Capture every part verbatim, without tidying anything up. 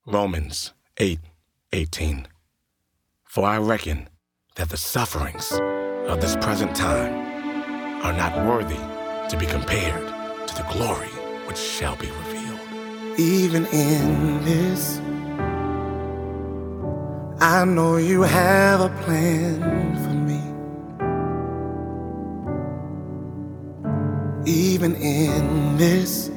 Romans eight eighteen. For I reckon that the sufferings of this present time are not worthy to be compared to the glory which shall be revealed. Even in this, I know you have a plan for me. Even in this,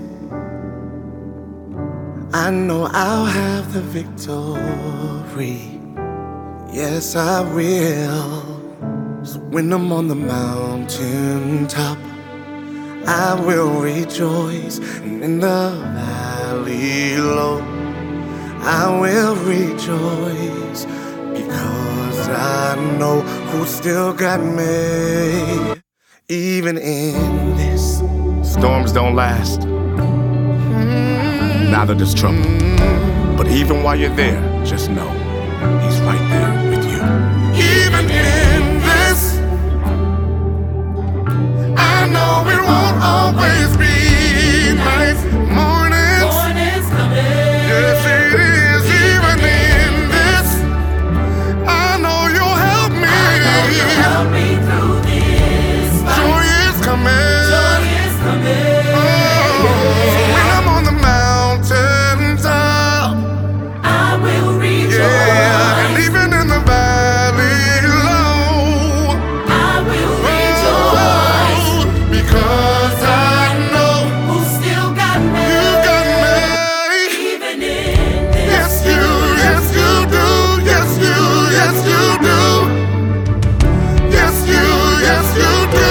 I know I'll have the victory. Yes, I will. So when I'm on the mountain top, I will rejoice, and in the valley low, I will rejoice, because I know who still got me. Even in this, Storms don't last, neither does trouble. But even while you're there, just know He's right there with you. even in this, I know it won't always be nice. Mornings, Morning's coming. yes it is. Even in this, I know you'll help me. You help me through this fight. Joy is coming. Joy is coming. Oh, so when I'm on the mountain top, I will rejoice. yeah, and even in the valley low, I will rejoice. oh, because I know Who still got me? you got me. Even in this. Yes you, yes you do, yes you, yes you do, yes you, yes you do.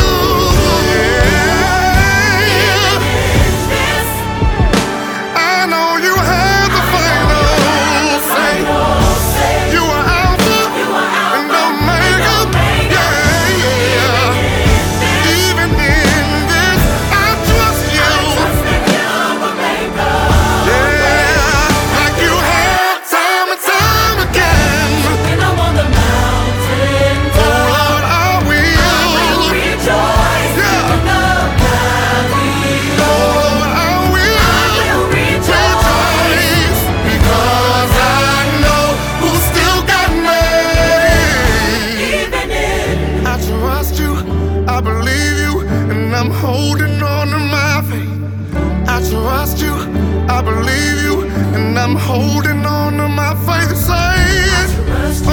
Yeah. This I know you have the final say. You are Alpha and Omega. Yeah, yeah. Even in this, I trust you. Yeah, like you have time and time again. when I'm on the mountain Oh top, Lord, I I will will. rejoice. Yeah. In the valley Oh Lord, I will. I will rejoice. Rejoice, because I know who still got me. Even in I trust you, I believe you, and I'm holding on to my faith. I trust you, I believe you, and I'm holding on to my faith. Say it. Oh,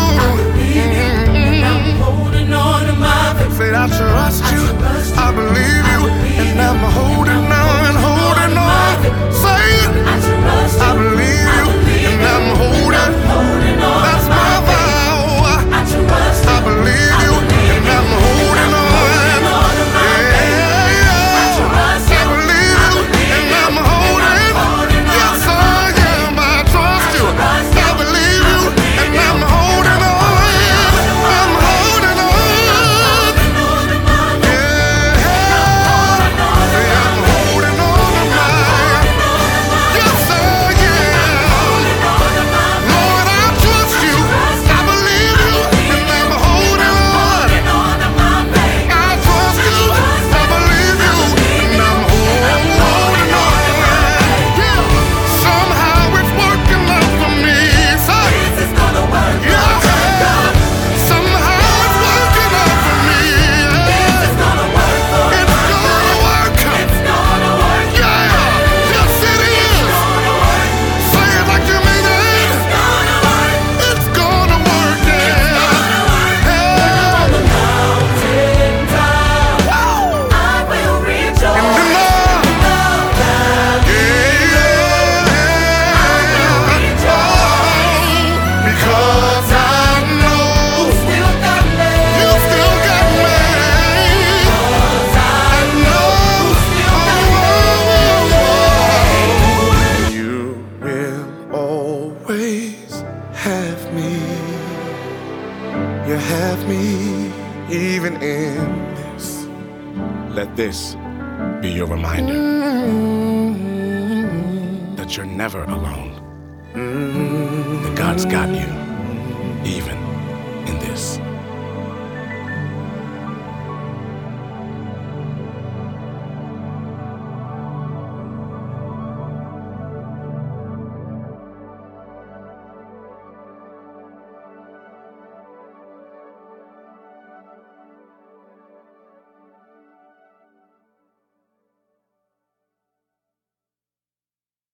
and I'm holding on to my faith. say I trust you, I believe you, and I'm holding on, holding on. Say it. I trust I you. believe you, and I'm holding. Holding on That's to my my faith. vow. I trust I you. believe you, and I'm holding on. on to my Yeah, yeah. trust I you. believe you, and I'm holding. holding on. Yes, I am. I trust you. trust I believe you, and I'm holding on. I'm holding on. Yeah, say I'm holding on to mine. Yes, I am. Lord, I trust you. I believe you, and I'm holding on. I trust you, I believe you, and I'm holding on. Yeah. Somehow it's working out for me. Say, This is gonna work. yeah. Somehow it's working out for me. Yeah. It's gonna work for It's gonna work. It's gonna work. Yeah. Yes, it is. Say it like you mean it. Gonna work. It's gonna work. Yeah. Yeah. Mountain top, Woo. I will rejoice. In the love. Because I know Still got me. you still got me. I know you will always have me. You have me even in this. Let this be your reminder that you're never alone. That God's got you, even in this.